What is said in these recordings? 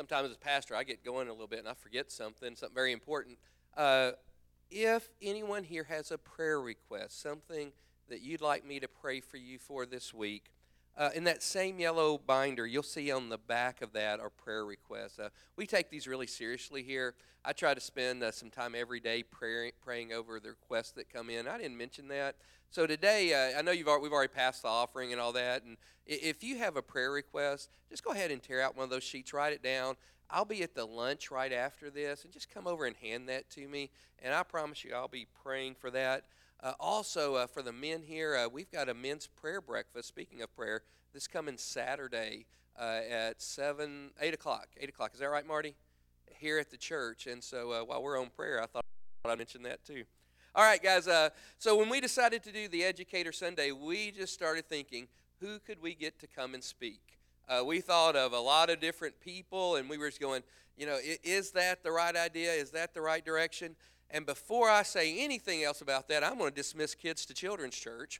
sometimes as a pastor, I get going a little bit and I forget something very important. If anyone here has a prayer request, something that you'd like me to pray for you for this week, in that same yellow binder, you'll see on the back of that our prayer requests. We take these really seriously here. I try to spend some time every day praying over the requests that come in. I didn't mention that. So today, I know we've already passed the offering and all that, and if you have a prayer request, just go ahead and tear out one of those sheets, write it down. I'll be at the lunch right after this, and just come over and hand that to me, and I promise you I'll be praying for that. Also, for the men here, we've got a men's prayer breakfast. Speaking of prayer, this coming Saturday at 8 o'clock. 8 o'clock. Is that right, Marty? Here at the church. And so while we're on prayer, I thought I'd mention that too. All right, guys. So when we decided to do the Educator Sunday, we just started thinking, who could we get to come and speak? We thought of a lot of different people, and we were just going, is that the right idea? Is that the right direction? And before I say anything else about that, I'm going to dismiss kids to children's church.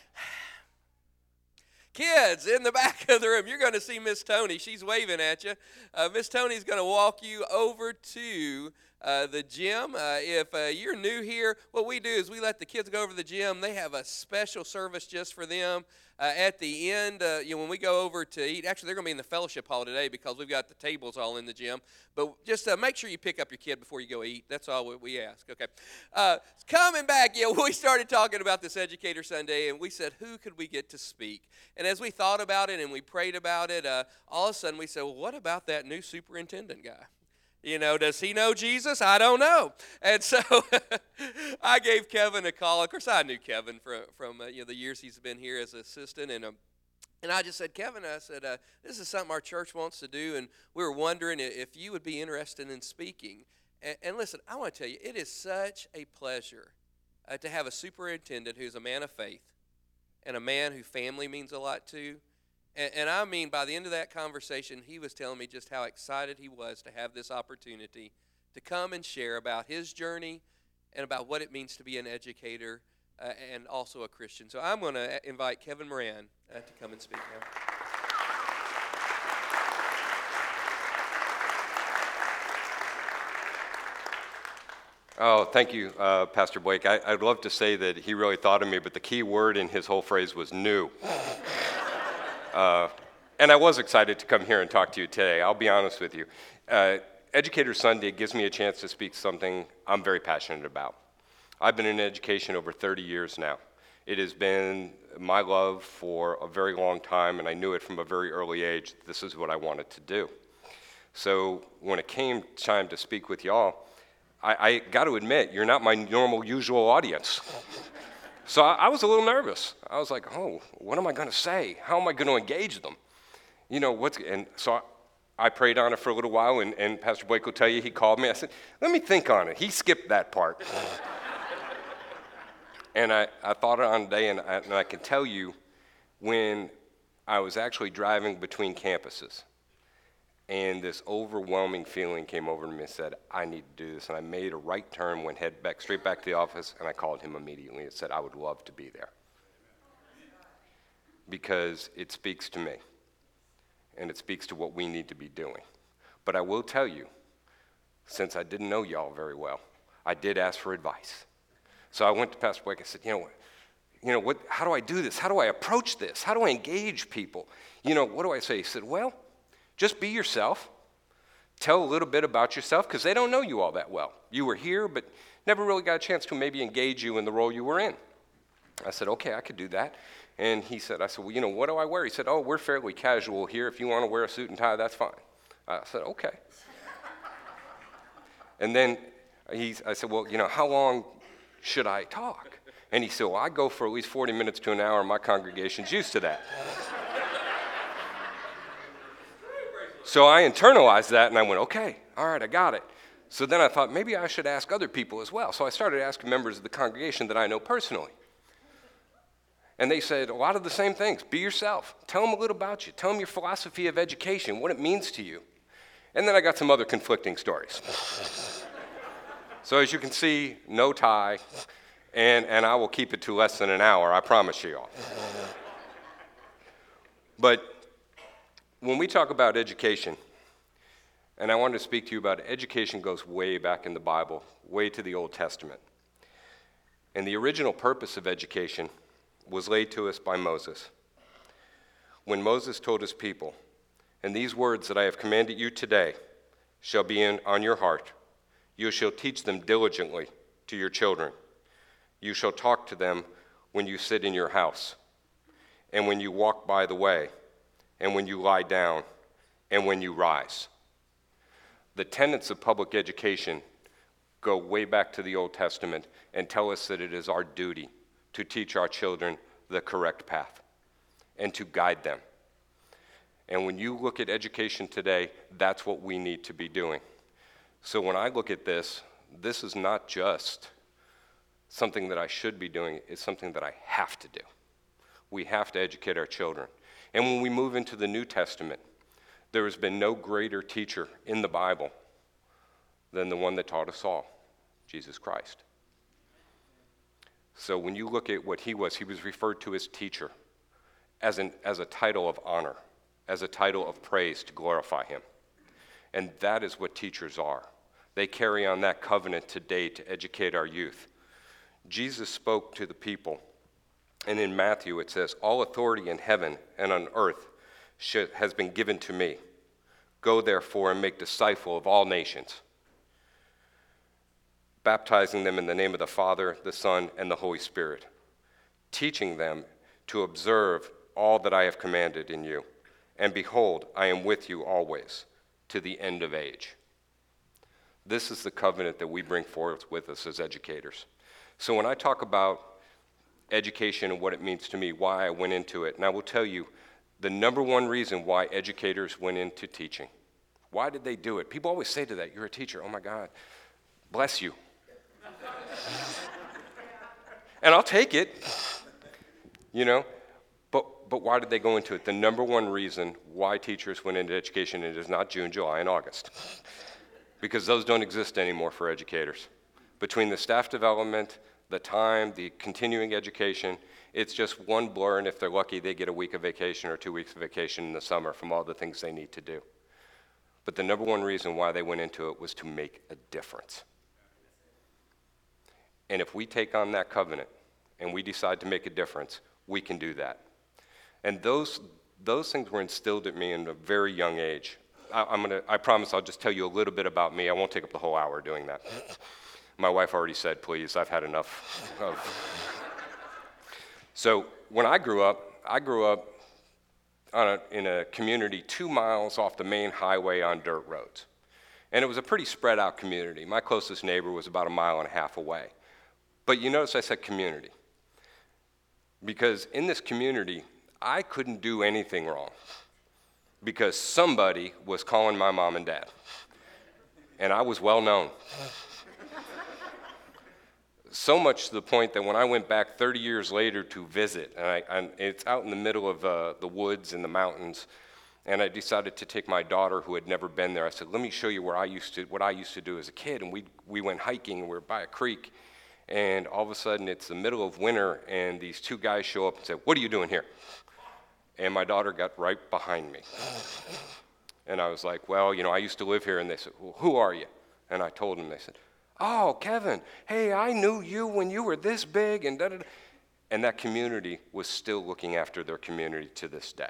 Kids, in the back of the room, you're going to see Miss Tony. She's waving at you. Miss Tony's going to walk you over to the gym. If you're new here, what we do is we let the kids go over to the gym. They have a special service just for them. At the end, when we go over to eat, actually they're going to be in the fellowship hall today because we've got the tables all in the gym. But just make sure you pick up your kid before you go eat. That's all we ask. Okay. Coming back, we started talking about this Educator Sunday, and we said, who could we get to speak? And as we thought about it and we prayed about it, all of a sudden we said, well, what about that new superintendent guy? Does he know Jesus? I don't know. And so I gave Kevin a call. Of course, I knew Kevin from the years he's been here as an assistant. And I just said, Kevin, this is something our church wants to do, and we were wondering if you would be interested in speaking. And listen, I want to tell you, it is such a pleasure to have a superintendent who's a man of faith and a man whose family means a lot to. And I mean, by the end of that conversation, he was telling me just how excited he was to have this opportunity to come and share about his journey and about what it means to be an educator and also a Christian. So I'm going to invite Kevin Moran to come and speak now. Oh, thank you, Pastor Blake. I'd love to say that he really thought of me, but the key word in his whole phrase was new. And I was excited to come here and talk to you today. I'll be honest with you. Educator Sunday gives me a chance to speak something I'm very passionate about. I've been in education over 30 years now. It has been my love for a very long time, and I knew it from a very early age that this is what I wanted to do. So when it came time to speak with y'all, I got to admit, you're not my normal, usual audience. So I was a little nervous. I was like, oh, what am I going to say? How am I going to engage them? And so I prayed on it for a little while, and Pastor Blake will tell you, he called me. I said, let me think on it. He skipped that part. And I thought on it today, and I can tell you, when I was actually driving between campuses, and this overwhelming feeling came over me and said, I need to do this. And I made a right turn, went straight back to the office, and I called him immediately and said, I would love to be there. Because it speaks to me, and it speaks to what we need to be doing. But I will tell you, since I didn't know y'all very well, I did ask for advice. So I went to Pastor Blake and said, how do I do this? How do I approach this? How do I engage people? What do I say? He said, well, just be yourself. Tell a little bit about yourself, because they don't know you all that well. You were here, but never really got a chance to maybe engage you in the role you were in. I said, okay, I could do that. And I said, well, what do I wear? He said, oh, we're fairly casual here. If you want to wear a suit and tie, that's fine. I said, okay. And then I said, well, how long should I talk? And he said, well, I go for at least 40 minutes to an hour, and my congregation's used to that. So I internalized that, and I went, okay, all right, I got it. So then I thought, maybe I should ask other people as well. So I started asking members of the congregation that I know personally. And they said a lot of the same things. Be yourself. Tell them a little about you. Tell them your philosophy of education, what it means to you. And then I got some other conflicting stories. So as you can see, no tie, and I will keep it to less than an hour, I promise you all. But when we talk about education, And I wanted to speak to you about education goes way back in the Bible, way to the Old Testament. And the original purpose of education was laid to us by Moses. When Moses told his people, "And these words that I have commanded you today shall be on your heart. You shall teach them diligently to your children. You shall talk to them when you sit in your house, and when you walk by the way, and when you lie down, and when you rise." The tenets of public education go way back to the Old Testament and tell us that it is our duty to teach our children the correct path and to guide them. And when you look at education today, that's what we need to be doing. So when I look at this, this is not just something that I should be doing, it's something that I have to do. We have to educate our children. And when we move into the New Testament, there has been no greater teacher in the Bible than the one that taught us all, Jesus Christ. So when you look at what he was referred to as teacher, as a title of honor, as a title of praise to glorify him. And that is what teachers are. They carry on that covenant today to educate our youth. Jesus spoke to the people, and in Matthew it says, "All authority in heaven and on earth has been given to me. Go therefore and make disciples of all nations, baptizing them in the name of the Father, the Son, and the Holy Spirit, teaching them to observe all that I have commanded in you. And behold, I am with you always, to the end of age." This is the covenant that we bring forth with us as educators. So when I talk about education and what it means to me, why I went into it, and I will tell you the number one reason why educators went into teaching. Why did they do it? People always say to that, "You're a teacher." Oh my God, bless you. And I'll take it, but why did they go into it? The number one reason why teachers went into education, it is not June, July, and August, because those don't exist anymore for educators. Between the staff development, the time, the continuing education, it's just one blur, and if they're lucky, they get a week of vacation or 2 weeks of vacation in the summer from all the things they need to do. But the number one reason why they went into it was to make a difference. And if we take on that covenant and we decide to make a difference, we can do that. And those things were instilled at me in a very young age. I promise I'll just tell you a little bit about me. I won't take up the whole hour doing that. My wife already said, "Please, I've had enough of." So when I grew up in a community 2 miles off the main highway on dirt roads. And it was a pretty spread out community. My closest neighbor was about 1.5 miles away. But you notice I said community. Because in this community, I couldn't do anything wrong. Because somebody was calling my mom and dad. And I was well known. So much to the point that when I went back 30 years later to visit, and it's out in the middle of the woods and the mountains, and I decided to take my daughter who had never been there. I said, "Let me show you what I used to do as a kid." And we went hiking, and we were by a creek, and all of a sudden it's the middle of winter, and these two guys show up and say, "What are you doing here?" And my daughter got right behind me. And I was like, "Well, I used to live here." And they said, "Well, who are you?" And I told them. They said, "Oh, Kevin, hey, I knew you when you were this big," and da-da-da. And that community was still looking after their community to this day.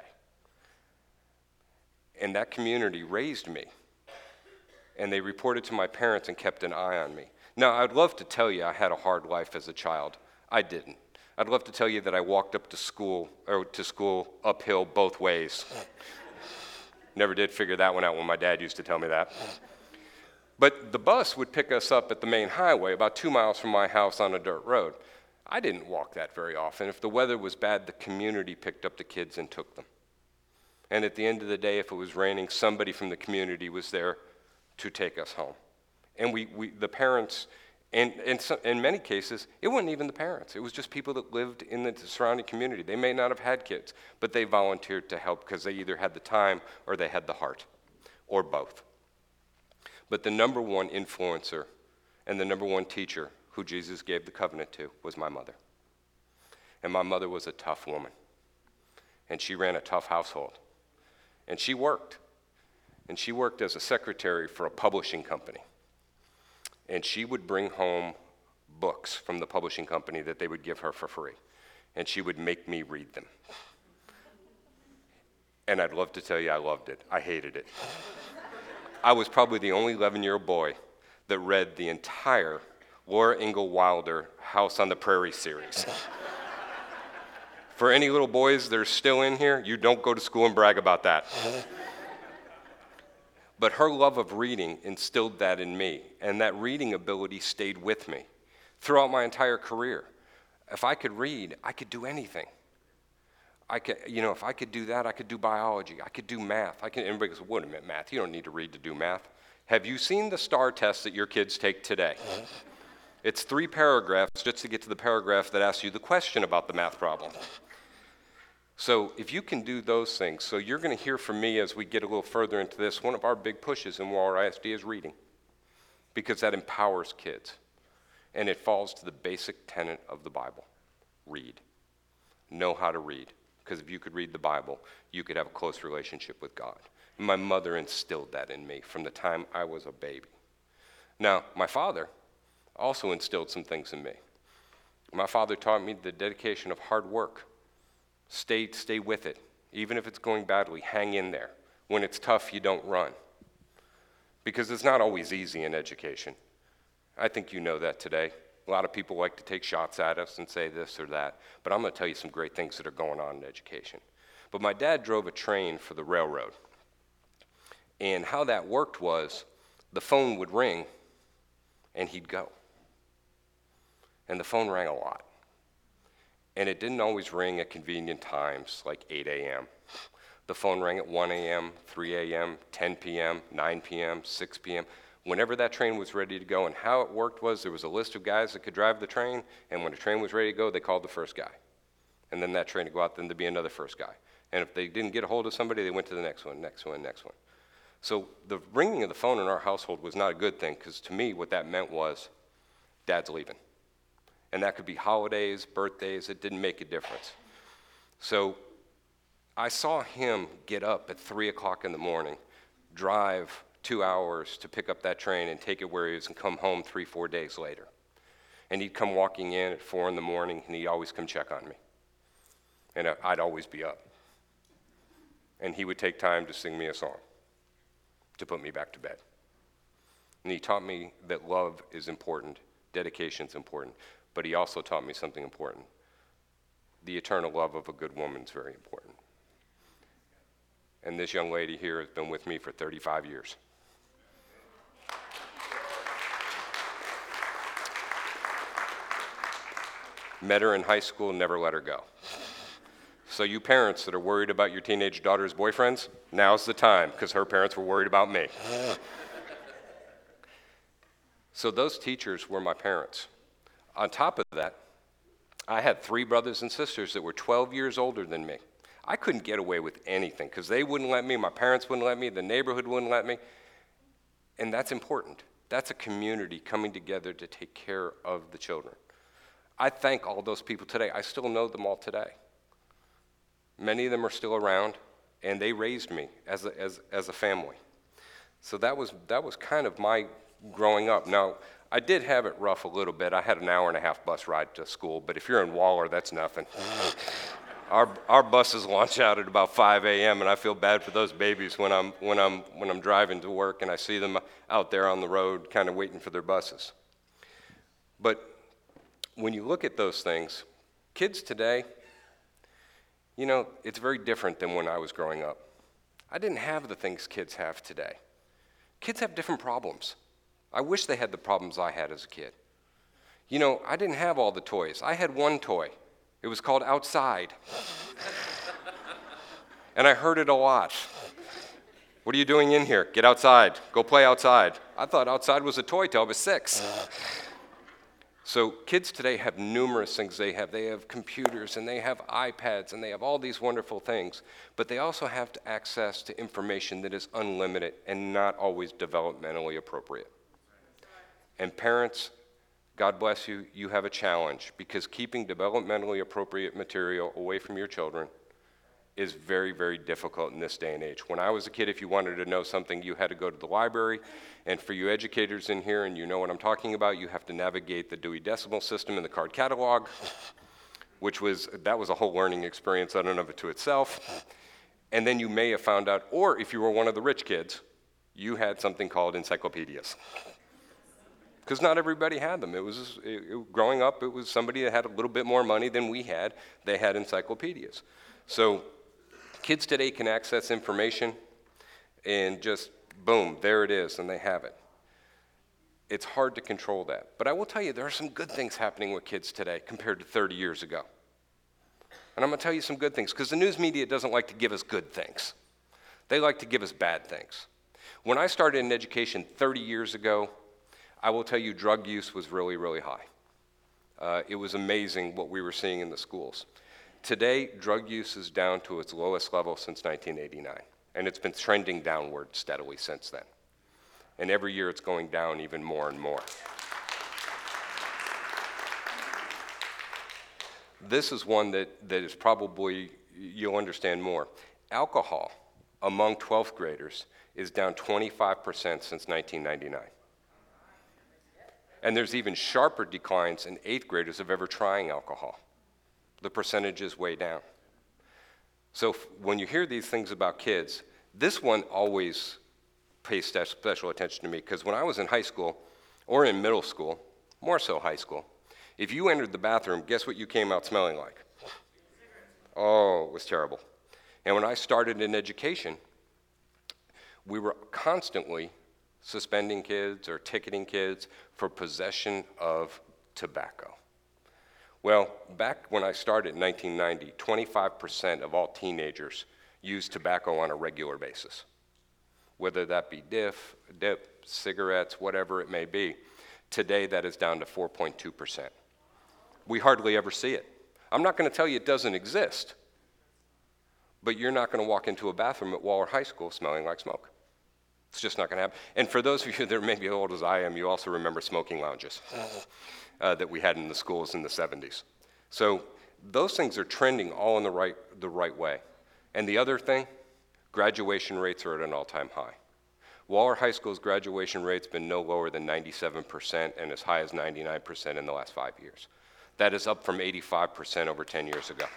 And that community raised me. And they reported to my parents and kept an eye on me. Now, I'd love to tell you I had a hard life as a child. I didn't. I'd love to tell you that I walked up to school uphill both ways. Never did figure that one out when my dad used to tell me that. But the bus would pick us up at the main highway about 2 miles from my house on a dirt road. I didn't walk that very often. If the weather was bad, the community picked up the kids and took them. And at the end of the day, if it was raining, somebody from the community was there to take us home. And the parents, and in many cases, it wasn't even the parents. It was just people that lived in the surrounding community. They may not have had kids, but they volunteered to help because they either had the time or they had the heart, or both. But the number one influencer and the number one teacher who Jesus gave the covenant to was my mother. And my mother was a tough woman. And she ran a tough household. And she worked. and she worked as a secretary for a publishing company. And she would bring home books from the publishing company that they would give her for free. And she would make me read them. And I'd love to tell you I loved it. I hated it. I was probably the only 11-year-old boy that read the entire Laura Ingalls Wilder House on the Prairie series. For any little boys that are still in here, you don't go to school and brag about that. But her love of reading instilled that in me, and that reading ability stayed with me throughout my entire career. If I could read, I could do anything. If I could do that, I could do biology, I could do math. Everybody goes, wait a minute, math, you don't need to read to do math. Have you seen the STAR test that your kids take today? It's 3 paragraphs just to get to the paragraph that asks you the question about the math problem. So if you can do those things, so you're going to hear from me as we get a little further into this, one of our big pushes in Waller ISD is reading, because that empowers kids. And it falls to the basic tenet of the Bible: read. Know how to read. Because if you could read the Bible, you could have a close relationship with God. And my mother instilled that in me from the time I was a baby. Now, my father also instilled some things in me. My father taught me the dedication of hard work. Stay with it. Even if it's going badly, hang in there. When it's tough, you don't run. Because it's not always easy in education. I think you know that today. A lot of people like to take shots at us and say this or that, but I'm going to tell you some great things that are going on in education. But my dad drove a train for the railroad. And how that worked was the phone would ring and he'd go. And the phone rang a lot. And it didn't always ring at convenient times like 8 a.m. The phone rang at 1 a.m., 3 a.m., 10 p.m., 9 p.m., 6 p.m., whenever that train was ready to go. And how it worked was there was a list of guys that could drive the train, and when the train was ready to go, they called the first guy. And then that train would go out, then there'd be another first guy. And if they didn't get a hold of somebody, they went to the next one, next one, next one. So the ringing of the phone in our household was not a good thing, because to me what that meant was Dad's leaving. And that could be holidays, birthdays, it didn't make a difference. So I saw him get up at 3 o'clock in the morning, drive 2 hours to pick up that train and take it where he was and come home 3-4 days later. And he'd come walking in at 4 in the morning and he'd always come check on me. And I'd always be up. And he would take time to sing me a song to put me back to bed. And he taught me that love is important, dedication is important, but he also taught me something important. The eternal love of a good woman is very important. And this young lady here has been with me for 35 years. Met her in high school, never let her go. So you parents that are worried about your teenage daughter's boyfriends, now's the time, because her parents were worried about me. So those teachers were my parents. On top of that, I had 3 brothers and sisters that were 12 years older than me. I couldn't get away with anything because they wouldn't let me, my parents wouldn't let me, the neighborhood wouldn't let me. And that's important. That's a community coming together to take care of the children. I thank all those people today. I still know them all today. Many of them are still around, and they raised me as a family. So that was kind of my growing up. Now, I did have it rough a little bit. I had an hour-and-a-half bus ride to school, but if you're in Waller, that's nothing. Our buses launch out at about 5 a.m., and I feel bad for those babies when I'm driving to work and I see them out there on the road kind of waiting for their buses. But when you look at those things, kids today, you know, it's very different than when I was growing up. I didn't have the things kids have today. Kids have different problems. I wish they had the problems I had as a kid. You know, I didn't have all the toys. I had one toy. It was called outside. And I heard it a lot. What are you doing in here? Get outside. Go play outside. I thought outside was a toy till I was 6. So kids today have numerous things they have. They have computers and they have iPads and they have all these wonderful things, but they also have access to information that is unlimited and not always developmentally appropriate. And parents, God bless you, you have a challenge because keeping developmentally appropriate material away from your children is very, very difficult in this day and age. When I was a kid, if you wanted to know something, you had to go to the library. And for you educators in here, and you know what I'm talking about, you have to navigate the Dewey Decimal System and the card catalog, that was a whole learning experience in and of it to itself. And then you may have found out, or if you were one of the rich kids, you had something called encyclopedias. Because not everybody had them. Growing up, it was somebody that had a little bit more money than we had. They had encyclopedias. So kids today can access information and just, boom, there it is, and they have it. It's hard to control that. But I will tell you, there are some good things happening with kids today compared to 30 years ago. And I'm going to tell you some good things, because the news media doesn't like to give us good things. They like to give us bad things. When I started in education 30 years ago, I will tell you drug use was really, really high. It was amazing what we were seeing in the schools. Today, drug use is down to its lowest level since 1989, and it's been trending downward steadily since then. And every year it's going down even more and more. This is one that is probably, you'll understand more. Alcohol among 12th graders is down 25% since 1999. And there's even sharper declines in 8th graders of ever trying alcohol. The percentage is way down. So when you hear these things about kids, this one always pays special attention to me, because when I was in high school, or in middle school, more so high school, if you entered the bathroom, guess what you came out smelling like? Oh, it was terrible. And when I started in education, we were constantly suspending kids or ticketing kids for possession of tobacco. Well, back when I started in 1990, 25% of all teenagers used tobacco on a regular basis, whether that be dip, cigarettes, whatever it may be. Today, that is down to 4.2%. We hardly ever see it. I'm not going to tell you it doesn't exist, but you're not going to walk into a bathroom at Waller High School smelling like smoke. It's just not going to happen. And for those of you that are maybe as old as I am, you also remember smoking lounges that we had in the schools in the 70s. So those things are trending all in the right way. And the other thing, graduation rates are at an all-time high. Waller High School's graduation rate's been no lower than 97% and as high as 99% in the last 5 years. That is up from 85% over 10 years ago.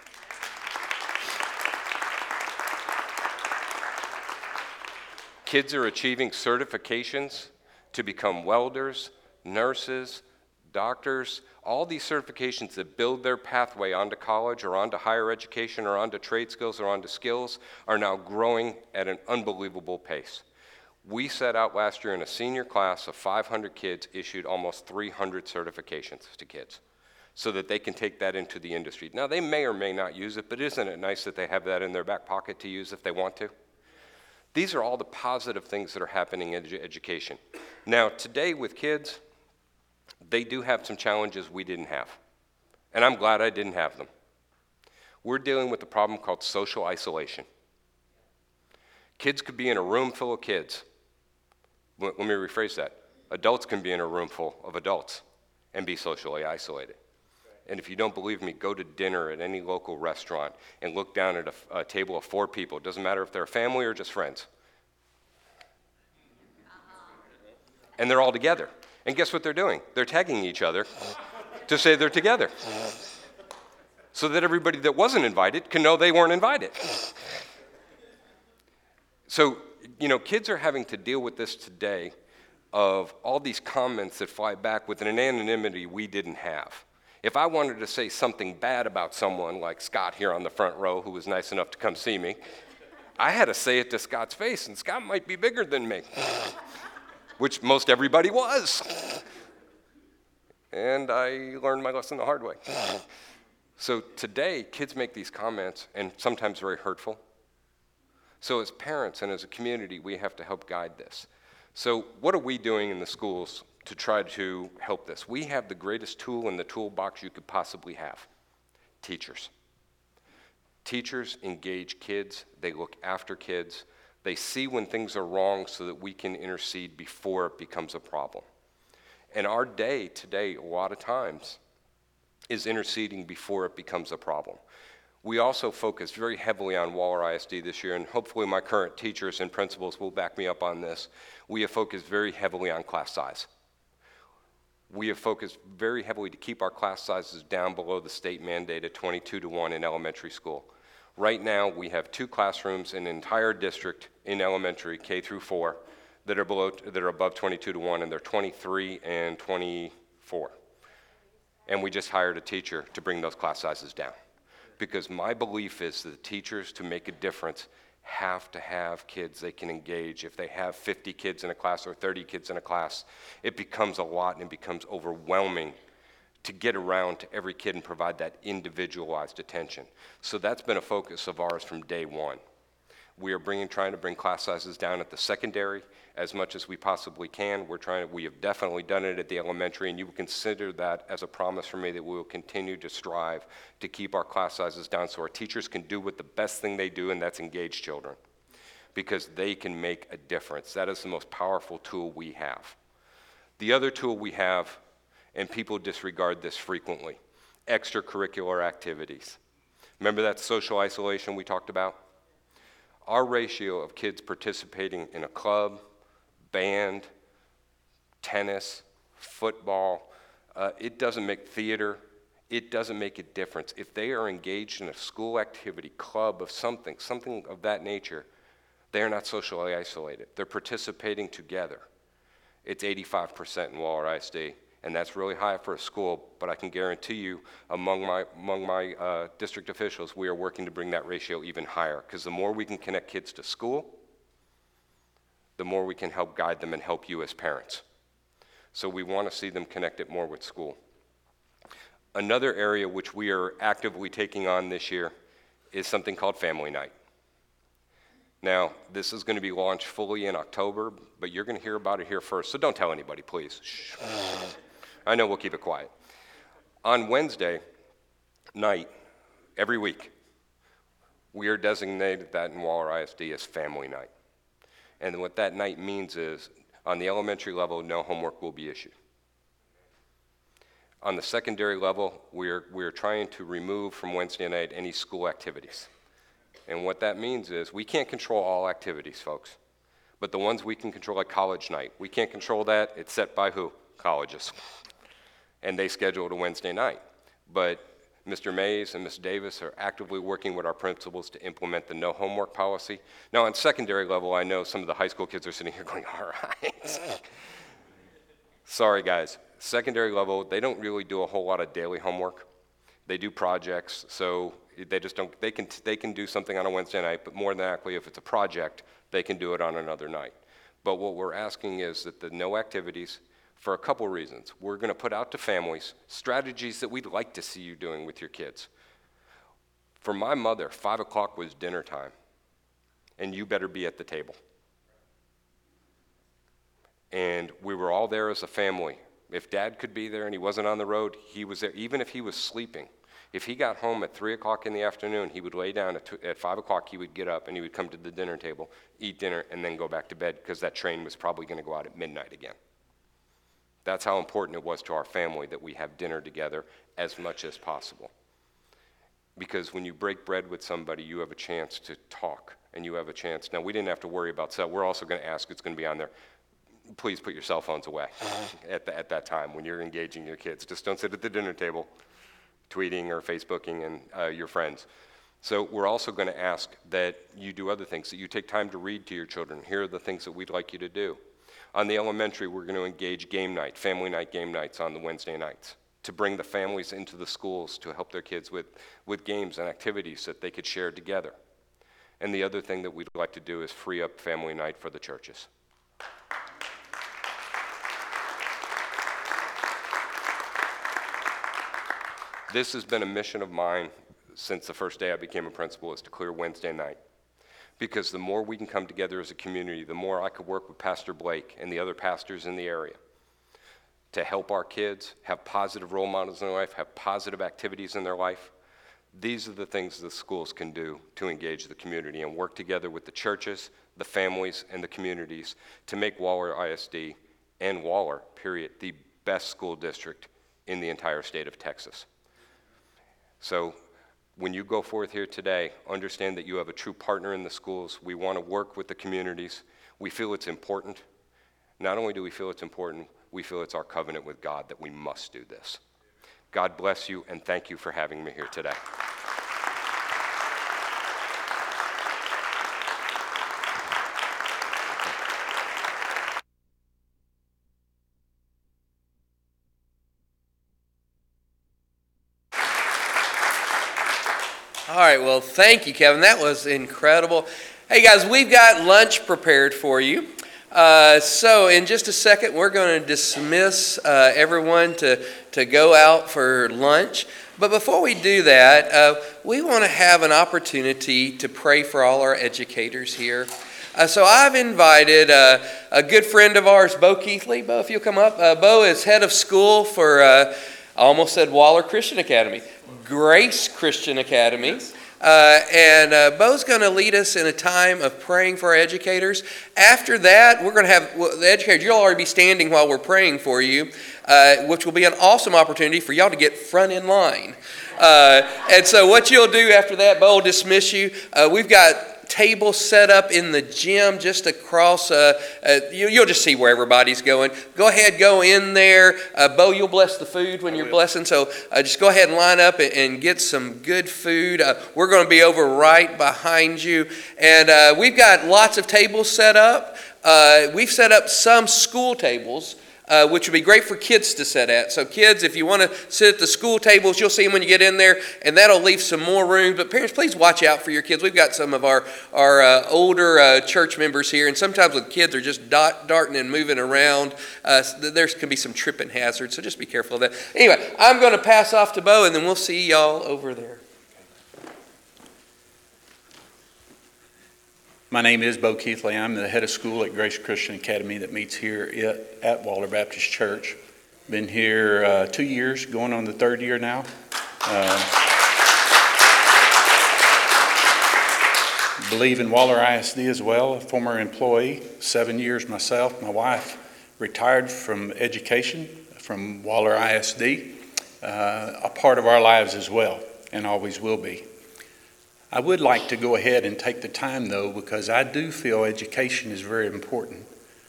Kids are achieving certifications to become welders, nurses, doctors. All these certifications that build their pathway onto college or onto higher education or onto trade skills or onto skills are now growing at an unbelievable pace. We set out last year in a senior class of 500 kids, issued almost 300 certifications to kids so that they can take that into the industry. Now, they may or may not use it, but isn't it nice that they have that in their back pocket to use if they want to? These are all the positive things that are happening in education. Now, today with kids, they do have some challenges we didn't have, and I'm glad I didn't have them. We're dealing with a problem called social isolation. Kids could be in a room full of kids. Let me rephrase that. Adults can be in a room full of adults and be socially isolated. And if you don't believe me, go to dinner at any local restaurant and look down at a table of 4 people. It doesn't matter if they're a family or just friends. And they're all together. And guess what they're doing? They're tagging each other to say they're together, so that everybody that wasn't invited can know they weren't invited. So, kids are having to deal with this today, of all these comments that fly back with an anonymity we didn't have. If I wanted to say something bad about someone like Scott here on the front row, who was nice enough to come see me, I had to say it to Scott's face, and Scott might be bigger than me, which most everybody was. And I learned my lesson the hard way. So today, kids make these comments, and sometimes very hurtful. So as parents and as a community, we have to help guide this. So what are we doing in the schools to try to help this? We have the greatest tool in the toolbox you could possibly have: teachers. Teachers engage kids, they look after kids, they see when things are wrong so that we can intercede before it becomes a problem. And our day today, a lot of times, is interceding before it becomes a problem. We also focused very heavily on Waller ISD this year, and hopefully my current teachers and principals will back me up on this. We have focused very heavily on class size. We have focused very heavily to keep our class sizes down below the state mandated 22-to-1 in elementary school. Right now, we have 2 classrooms in an entire district in elementary, K through 4, that are above 22-to-1, and they're 23 and 24. And we just hired a teacher to bring those class sizes down. Because my belief is that teachers, to make a difference, have to have kids they can engage. If they have 50 kids in a class or 30 kids in a class, it becomes a lot and it becomes overwhelming to get around to every kid and provide that individualized attention. So that's been a focus of ours from day one. We are trying to bring class sizes down at the secondary as much as we possibly can. We have definitely done it at the elementary, and you would consider that as a promise from me that we will continue to strive to keep our class sizes down so our teachers can do what the best thing they do, and that's engage children, because they can make a difference. That is the most powerful tool we have. The other tool we have, and people disregard this frequently, extracurricular activities. Remember that social isolation we talked about? Our ratio of kids participating in a club, band, tennis, football, it doesn't make theater, it doesn't make a difference. If they are engaged in a school activity, club of something of that nature, they are not socially isolated. They're participating together. It's 85% in Waller ISD, and that's really high for a school, but I can guarantee you among my district officials, we are working to bring that ratio even higher, because the more we can connect kids to school, the more we can help guide them and help you as parents. So we want to see them connected more with school. Another area which we are actively taking on this year is something called Family Night. Now, this is going to be launched fully in October, but you're going to hear about it here first, so don't tell anybody, please. Shh. I know we'll keep it quiet. On Wednesday night, every week, we are designated that in Waller ISD as Family Night. And what that night means is, on the elementary level, no homework will be issued. On the secondary level, we are trying to remove from Wednesday night any school activities. And what that means is, we can't control all activities, folks. But the ones we can control, like college night, we can't control that. It's set by who? Colleges. And they schedule it a Wednesday night. But Mr. Mays and Ms. Davis are actively working with our principals to implement the no homework policy. Now, on secondary level, I know some of the high school kids are sitting here going, all right. Sorry, guys. Secondary level, they don't really do a whole lot of daily homework. They do projects, so they just don't, they can do something on a Wednesday night, but more than likely, if it's a project, they can do it on another night. But what we're asking is that the no activities, for a couple reasons. We're going to put out to families strategies that we'd like to see you doing with your kids. For my mother, 5 o'clock was dinner time, and you better be at the table. And we were all there as a family. If Dad could be there and he wasn't on the road, he was there. Even if he was sleeping, if he got home at 3 o'clock in the afternoon, he would lay down at 5 o'clock, he would get up and he would come to the dinner table, eat dinner, and then go back to bed, because that train was probably going to go out at midnight again. That's how important it was to our family that we have dinner together as much as possible. Because when you break bread with somebody, you have a chance to talk, and you have a chance. Now, we didn't have to worry about cell. We're also going to ask, it's going to be on there, please put your cell phones away at that time when you're engaging your kids. Just don't sit at the dinner table tweeting or Facebooking and your friends. So we're also going to ask that you do other things, that you take time to read to your children. Here are the things that we'd like you to do. On the elementary, we're going to engage game night, family night game nights on the Wednesday nights, to bring the families into the schools to help their kids with games and activities that they could share together. And the other thing that we'd like to do is free up family night for the churches. This has been a mission of mine since the first day I became a principal, is to clear Wednesday night. Because the more we can come together as a community, the more I could work with Pastor Blake and the other pastors in the area to help our kids have positive role models in their life, have positive activities in their life. These are the things the schools can do to engage the community and work together with the churches, the families, and the communities to make Waller ISD and Waller, period, the best school district in the entire state of Texas. So When you go forth here today, understand that you have a true partner in the schools. We want to work with the communities. We feel it's important. Not only do we feel it's important, we feel it's our covenant with God that we must do this. God bless you, and thank you for having me here today. All right, well, thank you, Kevin. That was incredible. Hey, guys, we've got lunch prepared for you. So in just a second, we're going to dismiss everyone to go out for lunch. But before we do that, we want to have an opportunity to pray for all our educators here. So I've invited a good friend of ours, Bo Keithley. Bo, if you'll come up. Bo is head of school for, I almost said Waller Christian Academy, Grace Christian Academy. And Bo's going to lead us in a time of praying for our educators. After that, we're going to have the educators. You'll already be standing while we're praying for you, which will be an awesome opportunity for y'all to get front in line. And so what you'll do after that, Bo will dismiss you. We've got tables set up in the gym just across. You'll just see where everybody's going. Go ahead, go in there. Bo, you'll bless the food when you're blessing. So just go ahead and line up and get some good food. We're going to be over right behind you. And we've got lots of tables set up. We've set up some school tables, which would be great for kids to sit at. So kids, if you want to sit at the school tables, you'll see them when you get in there, and that'll leave some more room. But parents, please watch out for your kids. We've got some of our older church members here, and sometimes when kids are just darting and moving around, there can be some tripping hazards, so just be careful of that. Anyway, I'm going to pass off to Bo, and then we'll see y'all over there. My name is Bo Keithley. I'm the head of school at Grace Christian Academy that meets here at Waller Baptist Church. Been here 2 years, going on the third year now. Believe in Waller ISD as well, a former employee, 7 years myself. My wife retired from education from Waller ISD, a part of our lives as well, and always will be. I would like to go ahead and take the time, though, because I do feel education is very important.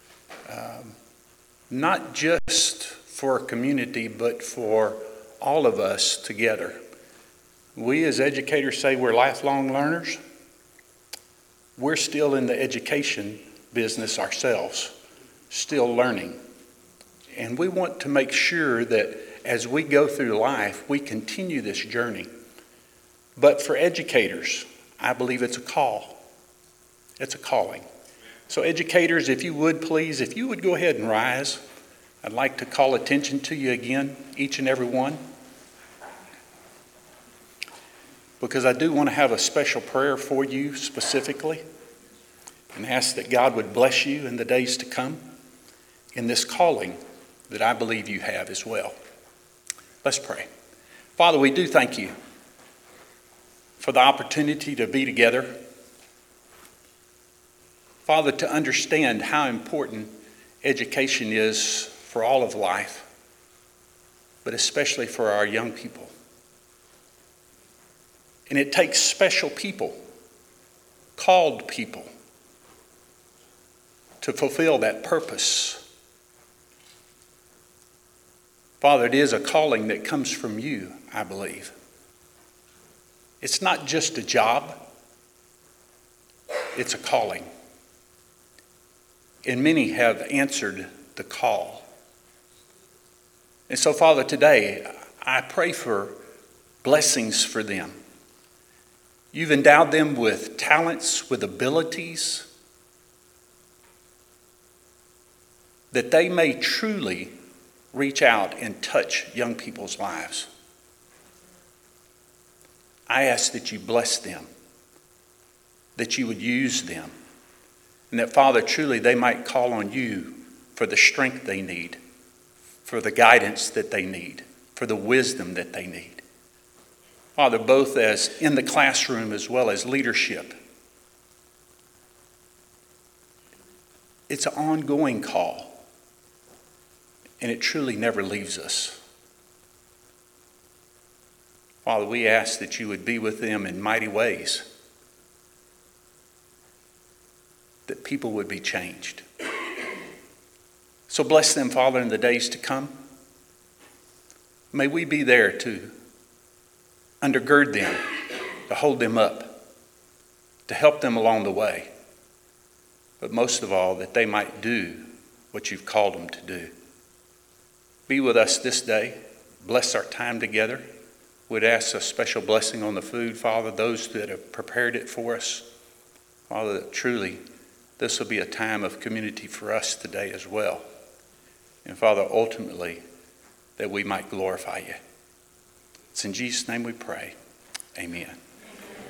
Not just for a community, but for all of us together. We as educators say we're lifelong learners. We're still in the education business ourselves, still learning. And we want to make sure that as we go through life, we continue this journey. But for educators, I believe it's a call. It's a calling. So educators, if you would please, if you would go ahead and rise, I'd like to call attention to you again, each and every one. Because I do want to have a special prayer for you specifically and ask that God would bless you in the days to come in this calling that I believe you have as well. Let's pray. Father, we do thank you for the opportunity to be together. Father, to understand how important education is for all of life, but especially for our young people. And it takes special people, called people, to fulfill that purpose. Father, it is a calling that comes from you, I believe. It's not just a job, it's a calling. And many have answered the call. And so, Father, today I pray for blessings for them. You've endowed them with talents, with abilities, that they may truly reach out and touch young people's lives. I ask that you bless them, that you would use them, and that, Father, truly they might call on you for the strength they need, for the guidance that they need, for the wisdom that they need. Father, both as in the classroom as well as leadership. It's an ongoing call, and it truly never leaves us. Father, we ask that you would be with them in mighty ways, that people would be changed. So bless them, Father, in the days to come. May we be there to undergird them, to hold them up, to help them along the way. But most of all, that they might do what you've called them to do. Be with us this day. Bless our time together. We'd ask a special blessing on the food, Father, those that have prepared it for us. Father, that truly this will be a time of community for us today as well. And Father, ultimately, that we might glorify you. It's in Jesus' name we pray. Amen.